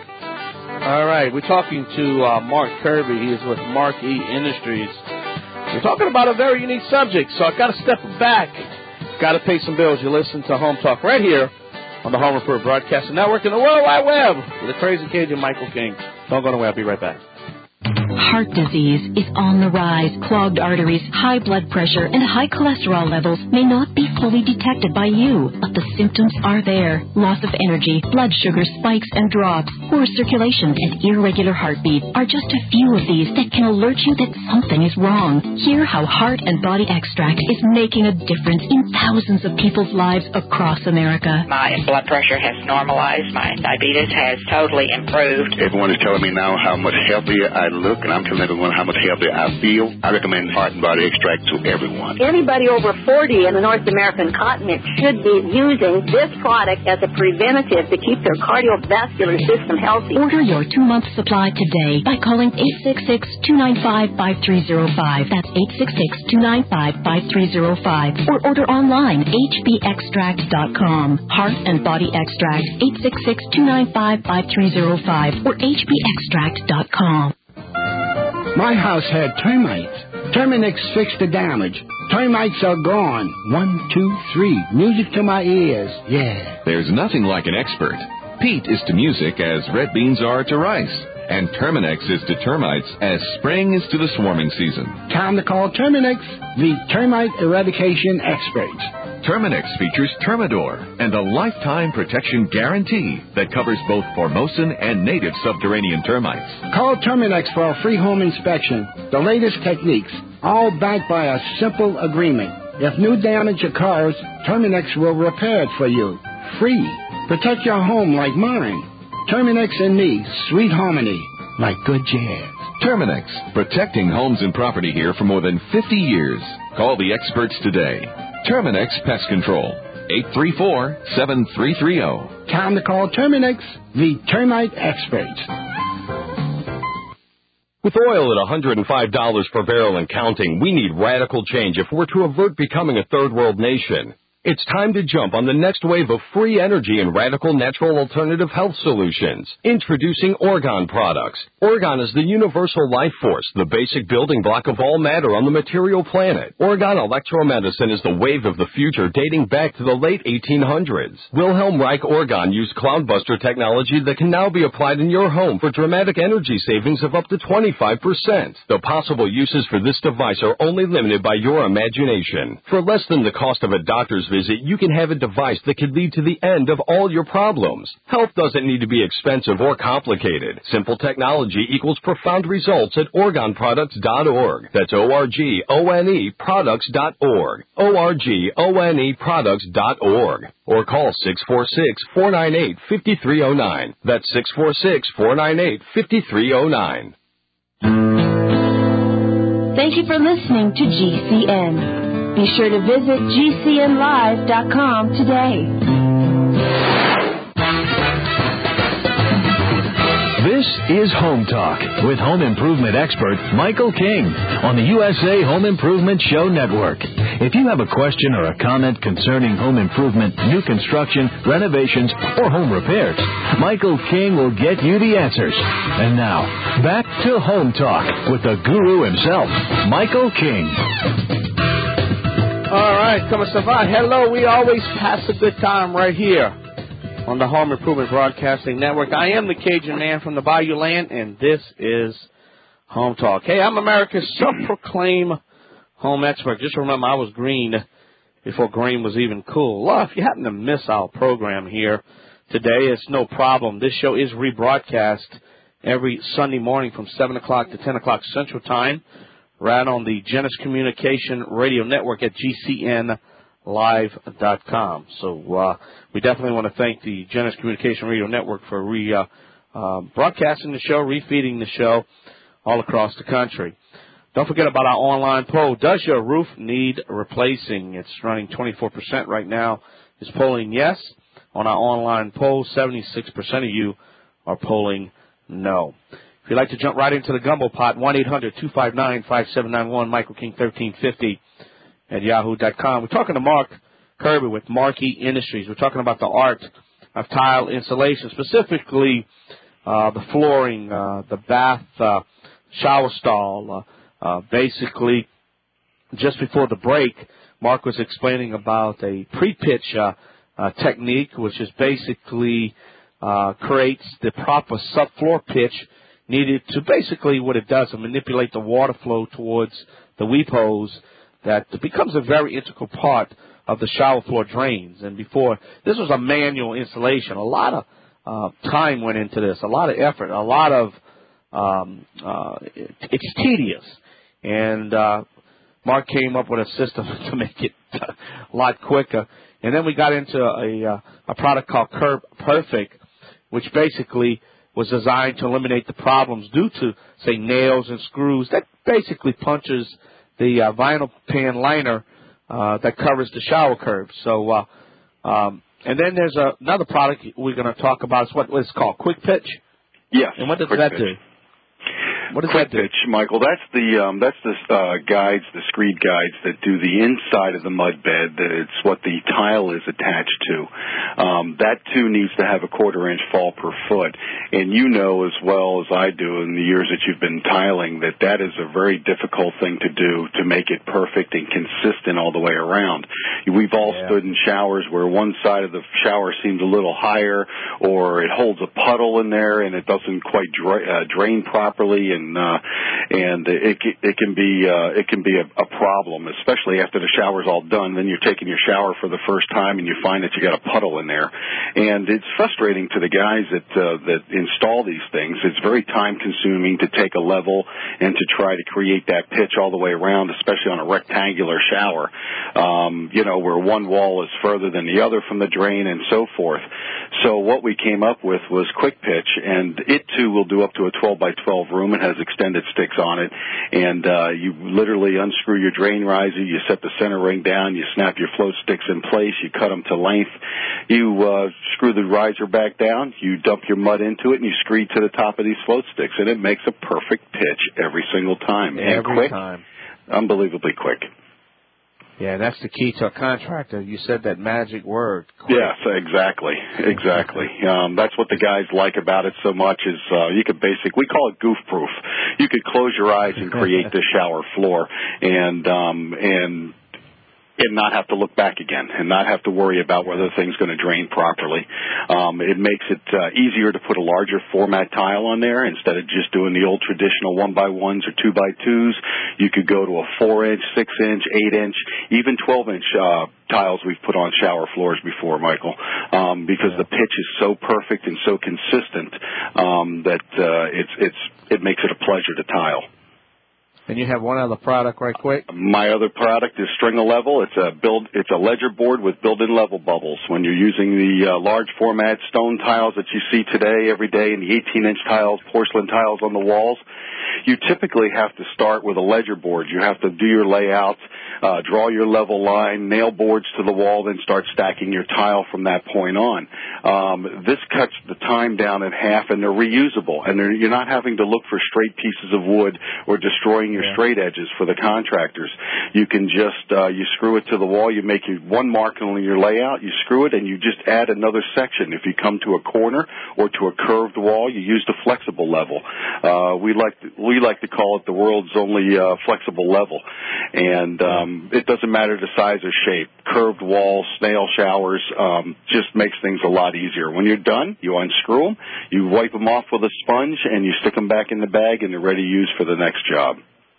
All right, we're talking to uh, Mark Kirby. He is with Mark E. Industries. We're talking about a very unique subject, so I've got to step back. Got to pay some bills. You listen to Home Talk right here on the Home Improvement Broadcasting Network and the World Wide Web with the crazy Cajun Michael King. Don't go away. I'll be right back. Heart disease is on the rise. Clogged arteries, high blood pressure, and high cholesterol levels may not be fully detected by you, but the symptoms are there. Loss of energy, blood sugar spikes and drops, poor circulation, and irregular heartbeat are just a few of these that can alert you that something is wrong. Hear how Heart and Body Extract is making a difference in thousands of people's lives across America. My blood pressure has normalized. My diabetes has totally improved. Everyone is telling me now how much healthier I look, and I'm telling everyone how much healthier I feel. I recommend Heart and Body Extract to everyone. Anybody over forty in the North American continent should be using this product as a preventative to keep their cardiovascular system healthy. Order your two-month supply today by calling eight six six, two nine five, five three zero five. That's eight six six, two nine five, five three zero five. Or order online, h b extract dot com. Heart and Body Extract, eight six six, two nine five, five three zero five or h b extract dot com. My house had termites. Terminix fixed the damage. Termites are gone. One, two, three. Music to my ears. Yeah. There's nothing like an expert. Peat is to music as red beans are to rice. And Terminix is to termites as spring is to the swarming season. Time to call Terminix, the termite eradication experts. Terminix features Termidor and a lifetime protection guarantee that covers both Formosan and native subterranean termites. Call Terminix for a free home inspection. The latest techniques, all backed by a simple agreement. If new damage occurs, Terminix will repair it for you. Free. Protect your home like mine. Terminix and me, sweet harmony, like good jazz. Terminix, protecting homes and property here for more than fifty years. Call the experts today. Terminix Pest Control, eight three four, seven three three zero. Time to call Terminix, the termite experts. With oil at one hundred five dollars per barrel and counting, we need radical change if we're to avert becoming a third world nation. It's time to jump on the next wave of free energy and radical natural alternative health solutions. Introducing Orgone products. Orgone is the universal life force, the basic building block of all matter on the material planet. Orgone electromedicine is the wave of the future dating back to the late eighteen hundreds. Wilhelm Reich Orgone used Cloudbuster technology that can now be applied in your home for dramatic energy savings of up to twenty-five percent. The possible uses for this device are only limited by your imagination. For less than the cost of a doctor's visit, you can have a device that could lead to the end of all your problems. Health doesn't need to be expensive or complicated. Simple technology equals profound results at orgone products dot org. That's O R G O N E products dot org. O R G O N E products dot org. Or call six four six, four nine eight, five three zero nine. That's six four six, four nine eight, five three zero nine. Thank you for listening to G C N. Be sure to visit G C N live dot com today. This is Home Talk with home improvement expert Michael King on the U S A Home Improvement Show Network. If you have a question or a comment concerning home improvement, new construction, renovations, or home repairs, Michael King will get you the answers. And now, back to Home Talk with the guru himself, Michael King. All right, come on, Savant. Hello, we always pass a good time right here on the Home Improvement Broadcasting Network. I am the Cajun man from the Bayou Land, and this is Home Talk. Hey, I'm America's self-proclaimed home expert. Just remember, I was green before green was even cool. Well, if you happen to miss our program here today, it's no problem. This show is rebroadcast every Sunday morning from seven o'clock to ten o'clock Central Time, right on the Genesis Communication Radio Network at G C N live dot com. So uh, we definitely want to thank the Genesis Communication Radio Network for re uh, uh, broadcasting the show, refeeding the show all across the country. Don't forget about our online poll. Does your roof need replacing? It's running twenty-four percent right now. Is polling yes. On our online poll, seventy-six percent of you are polling no. If you'd like to jump right into the gumbo pot, one eight hundred, two five nine, five seven nine one, Michael King thirteen fifty at yahoo dot com. We're talking to Mark Kirby with Markey Industries. We're talking about the art of tile insulation, specifically uh, the flooring, uh, the bath, uh, shower stall. Uh, uh, basically, just before the break, Mark was explaining about a pre-pitch uh, uh, technique, which is basically uh, creates the proper subfloor pitch needed to basically what it does is manipulate the water flow towards the weep hose that becomes a very integral part of the shower floor drains. And before, this was a manual installation. A lot of uh, time went into this, a lot of effort, a lot of, um, uh, it, it's tedious. And uh, Mark came up with a system to make it a lot quicker. And then we got into a, a product called Curb Perfect, which basically was designed to eliminate the problems due to, say, nails and screws. That basically punches the uh, vinyl pan liner uh, that covers the shower curb. So, uh, um, and then there's a, another product we're going to talk about. It's what, what it's called, Quick Pitch. Yes. And what does Quick that pitch. do? What does Quick that do? pitch, Michael. That's the um, that's the uh, guides, the screed guides that do the inside of the mud bed. That it's what the tile is attached to. Um, that too needs to have a quarter inch fall per foot. And you know as well as I do in the years that you've been tiling that that is a very difficult thing to do to make it perfect and consistent all the way around. We've all yeah. stood in showers where one side of the shower seems a little higher, or it holds a puddle in there and it doesn't quite dra- uh, drain properly. And And, uh, and it, it can be, uh, it can be a, a problem, especially after the shower's all done. Then you're taking your shower for the first time and you find that you got a puddle in there. And it's frustrating to the guys that, uh, that install these things. It's very time consuming to take a level and to try to create that pitch all the way around, especially on a rectangular shower, um, you know, where one wall is further than the other from the drain and so forth. So what we came up with was Quick Pitch, and it too will do up to a twelve by twelve room. It has extended sticks on it, and uh, you literally unscrew your drain riser, you set the center ring down, you snap your float sticks in place, you cut them to length, you uh, screw the riser back down, you dump your mud into it, and you screed to the top of these float sticks, and it makes a perfect pitch every single time. Every and quick, time. Unbelievably quick. Yeah, that's the key to a contractor. You said that magic word. Quick. Yes, exactly, exactly. Um, that's what the guys like about it so much is uh, you could basically, we call it goof-proof. You could close your eyes and create the shower floor and um, and and not have to look back again and not have to worry about whether the thing's going to drain properly. Um, it makes it uh, easier to put a larger format tile on there instead of just doing the old traditional one by ones or two by twos. You could go to a four inch, six inch, eight inch, even twelve inch uh, tiles we've put on shower floors before, Michael, um, because yeah. the pitch is so perfect and so consistent um, that uh, it's it's it makes it a pleasure to tile. And you have one other product right quick? My other product is String-A-Level. It's a build. It's a ledger board with built-in level bubbles. When you're using the uh, large format stone tiles that you see today every day and the eighteen inch tiles, porcelain tiles on the walls, you typically have to start with a ledger board. You have to do your layout, uh, draw your level line, nail boards to the wall, then start stacking your tile from that point on. Um, this cuts the time down in half, and they're reusable. And they're, you're not having to look for straight pieces of wood or destroying your yeah. straight edges for the contractors. You can just, uh, you screw it to the wall, you make your one mark on your layout, you screw it, and you just add another section. If you come to a corner or to a curved wall, you use the flexible level. Uh, we like to, we like to call it the world's only uh, flexible level. And um, it doesn't matter the size or shape. Curved walls, snail showers, um, just makes things a lot easier. When you're done, you unscrew them, you wipe them off with a sponge, and you stick them back in the bag, and they're ready to use for the next job.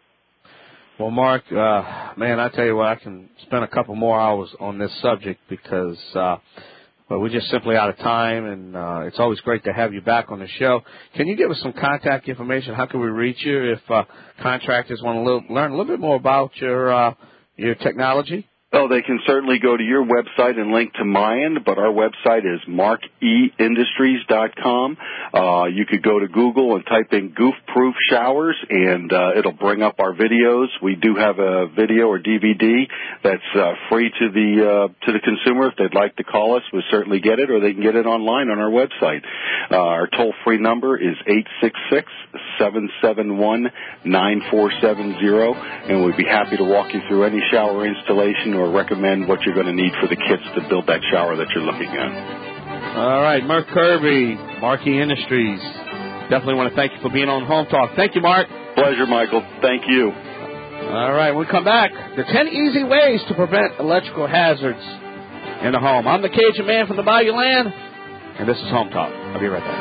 Well, Mark, uh, man, I tell you what, I can spend a couple more hours on this subject because uh, well, we're just simply out of time, and uh, it's always great to have you back on the show. Can you give us some contact information? How can we reach you if uh, contractors want to little, learn a little bit more about your uh, your technology? Oh, they can certainly go to your website and link to mine, but our website is mark e industries dot com. Uh, you could go to Google and type in goof-proof showers, and uh, it'll bring up our videos. We do have a video or D V D that's uh, free to the uh, to the consumer. If they'd like to call us, we'll certainly get it, or they can get it online on our website. Uh, our toll-free number is eight six six, seven seven one, nine four seven zero, and we'd be happy to walk you through any shower installation or recommend what you're going to need for the kits to build that shower that you're looking at. All right, Mark Kirby, Markey Industries. Definitely want to thank you for being on Home Talk. Thank you, Mark. Pleasure, Michael. Thank you. All right, when we come back, the ten easy ways to prevent electrical hazards. in the home. I'm the Cajun Man from the Bayou Land, and this is Home Talk. I'll be right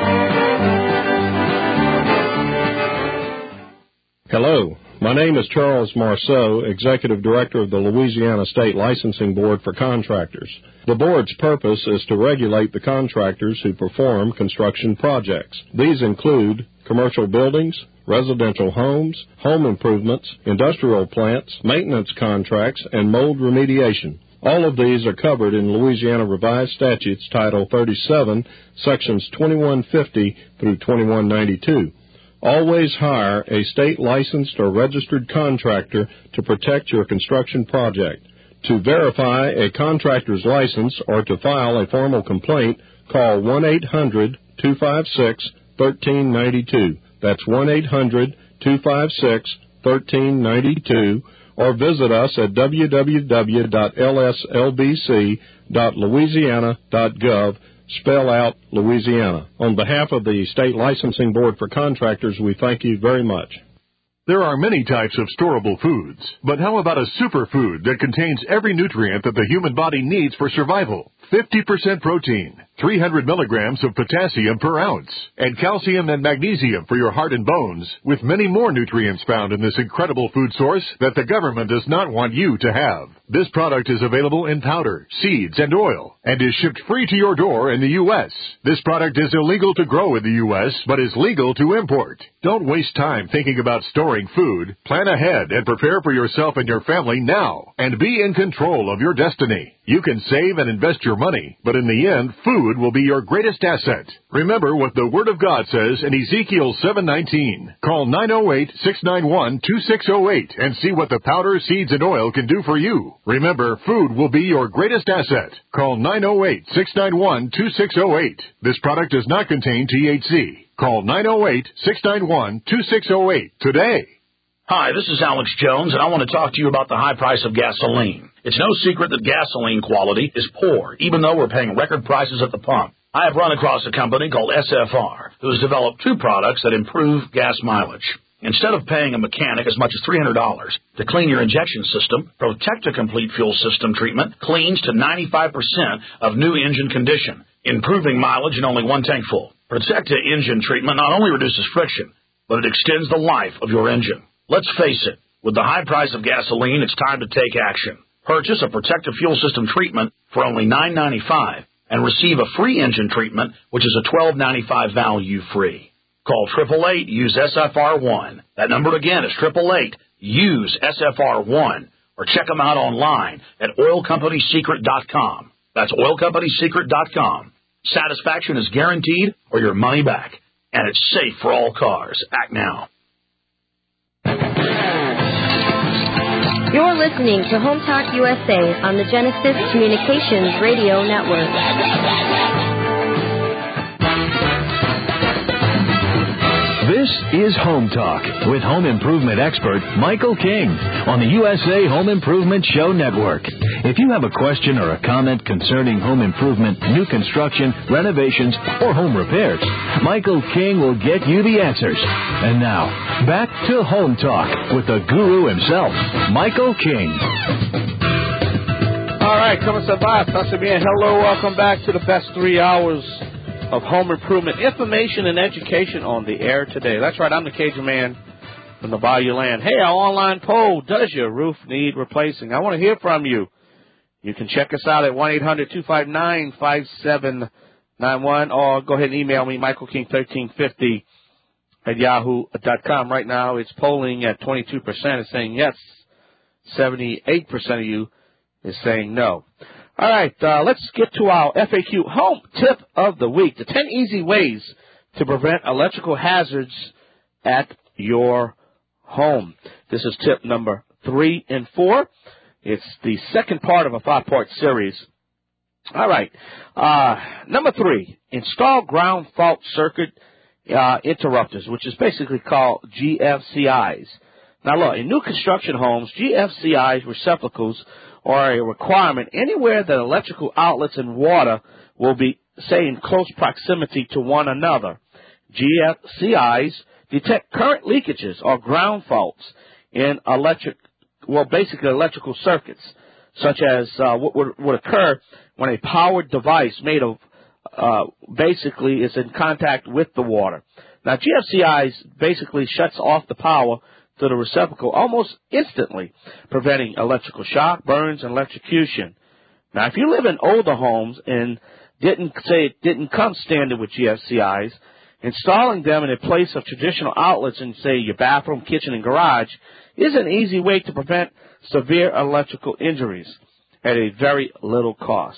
back. Hello. My name is Charles Marceau, Executive Director of the Louisiana State Licensing Board for Contractors. The board's purpose is to regulate the contractors who perform construction projects. These include commercial buildings, residential homes, home improvements, industrial plants, maintenance contracts, and mold remediation. All of these are covered in Louisiana Revised Statutes Title thirty-seven, Sections twenty-one fifty through twenty-one ninety-two. Always hire a state-licensed or registered contractor to protect your construction project. To verify a contractor's license or to file a formal complaint, call one eight hundred two five six one three nine two. That's one eight hundred two five six one three nine two, or visit us at w w w dot l s l b c dot louisiana dot gov. Spell out Louisiana. On behalf of the State Licensing Board for Contractors, we thank you very much. There are many types of storable foods, but how about a superfood that contains every nutrient that the human body needs for survival? fifty percent protein, three hundred milligrams of potassium per ounce, and calcium and magnesium for your heart and bones, with many more nutrients found in this incredible food source that the government does not want you to have. This product is available in powder, seeds, and oil, and is shipped free to your door in the U S This product is illegal to grow in the U S, but is legal to import. Don't waste time thinking about storing food. Plan ahead and prepare for yourself and your family now, and be in control of your destiny. You can save and invest your money, but in the end, food will be your greatest asset. Remember what the Word of God says in Ezekiel seven nineteen. Call nine oh eight, six nine one, two six oh eight and see what the powder, seeds, and oil can do for you. Remember, food will be your greatest asset. Call nine oh eight, six nine one, two six oh eight. This product does not contain T H C. Call nine oh eight, six nine one, two six oh eight today. Hi, this is Alex Jones, and I want to talk to you about the high price of gasoline. It's no secret that gasoline quality is poor, even though we're paying record prices at the pump. I have run across a company called S F R, who has developed two products that improve gas mileage. Instead of paying a mechanic as much as three hundred dollars to clean your injection system, Protecta Complete Fuel System treatment cleans to ninety-five percent of new engine condition, improving mileage in only one tank full. Protecta engine treatment not only reduces friction, but it extends the life of your engine. Let's face it, with the high price of gasoline, it's time to take action. Purchase a Protecta Fuel System treatment for only nine ninety-five and receive a free engine treatment, which is a twelve ninety-five value free. Call eight eight eight, use S F R one. That number again is eight eight eight, use S F R one, or check them out online at oil company secret dot com. That's oil company secret dot com. Satisfaction is guaranteed or your money back, and it's safe for all cars. Act now. You're listening to Home Talk U S A on the Genesis Communications Radio Network. This is Home Talk with home improvement expert Michael King on the U S A Home Improvement Show Network. If you have a question or a comment concerning home improvement, new construction, renovations, or home repairs, Michael King will get you the answers. And now, back to Home Talk with the guru himself, Michael King. All right, coming to by. Hello, welcome back to the best three hours of home improvement information and education on the air today. That's right, I'm the Cajun Man from the Bayou Land. Hey, our online poll, does your roof need replacing? I want to hear from you. You can check us out at one eight hundred two five nine five seven nine one, or go ahead and email me, michael king thirteen fifty at yahoo dot com. Right now, it's polling at twenty-two percent. It's saying yes. seventy-eight percent of you is saying no. All right, uh, let's get to our F A Q home tip of the week. The ten easy ways to prevent electrical hazards at your home. This is tip number three and four. It's the second part of a five-part series. All right, uh, number three, install ground fault circuit uh, interrupters, which is basically called G F C Is. Now, look, in new construction homes, G F C Is receptacles are a requirement anywhere that electrical outlets and water will be, say, in close proximity to one another. G F C Is detect current leakages or ground faults in electric, well, basically electrical circuits. such as uh, what would, would occur when a powered device made of uh, basically is in contact with the water. Now, G F C Is basically shuts off the power to the receptacle almost instantly, preventing electrical shock, burns, and electrocution. Now, if you live in older homes and didn't say it didn't come standard with G F C Is, installing them in a place of traditional outlets in, say, your bathroom, kitchen, and garage is an easy way to prevent severe electrical injuries at a very little cost.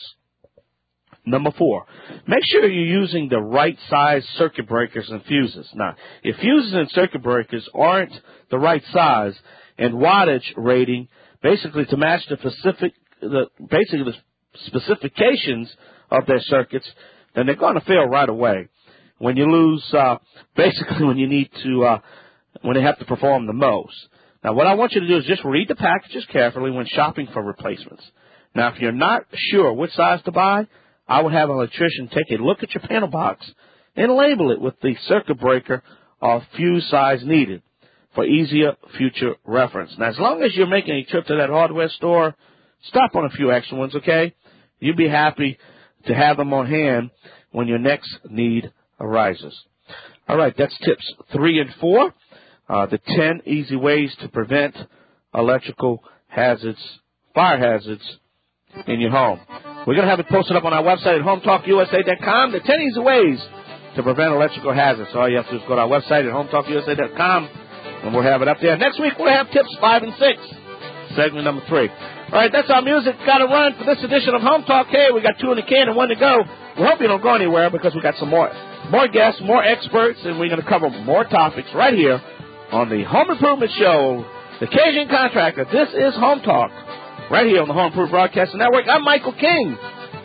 Number four, make sure you're using the right size circuit breakers and fuses. Now, if fuses and circuit breakers aren't the right size and wattage rating, basically to match the specific, the basically the specifications of their circuits, then they're going to fail right away. When you lose, uh, basically when you need to, uh, when they have to perform the most. Now, what I want you to do is just read the packages carefully when shopping for replacements. Now, if you're not sure which size to buy, I would have an electrician take a look at your panel box and label it with the circuit breaker or fuse size needed for easier future reference. Now, as long as you're making a trip to that hardware store, stop on a few extra ones, okay? You'll be happy to have them on hand when your next need arises. All right, that's tips three and four, uh, the ten easy ways to prevent electrical hazards, fire hazards in your home. We're going to have it posted up on our website at home talk U S A dot com, the ten easy ways to prevent electrical hazards. All you have to do is go to our website at home talk U S A dot com, and we'll have it up there. Next week, we'll have tips five and six, segment number three. All right, that's our music. Got to run for this edition of Home Talk. Hey, we got two in the can and one to go. We hope you don't go anywhere because we got some more, more guests, more experts, and we're going to cover more topics right here on the Home Improvement Show, the Cajun Contractor. This is Home Talk, right here on the Home Improvement Broadcasting Network. I'm Michael King.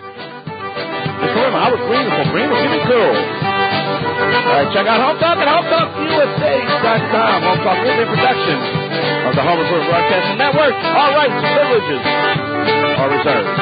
Just remember, I was green for green was really cool. All right, check out Home Talk at home talk U S A dot com. Home Talk is a production of the Home Improvement Broadcasting Network. All rights and privileges are reserved.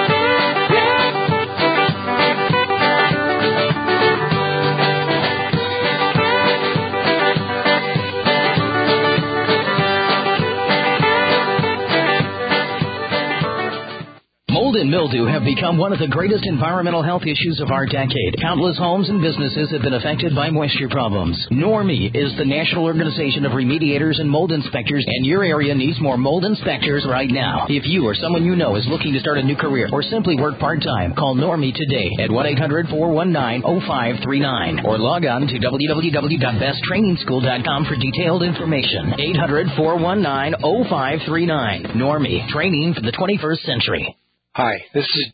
Mold and mildew have become one of the greatest environmental health issues of our decade. Countless homes and businesses have been affected by moisture problems. NORMI is the National Organization of Remediators and Mold Inspectors, and your area needs more mold inspectors right now. If you or someone you know is looking to start a new career or simply work part-time, call NORMI today at one eight hundred four one nine oh five three nine or log on to w w w dot best training school dot com for detailed information. eight hundred four one nine oh five three nine. NORMI, training for the twenty-first century. Hi, this is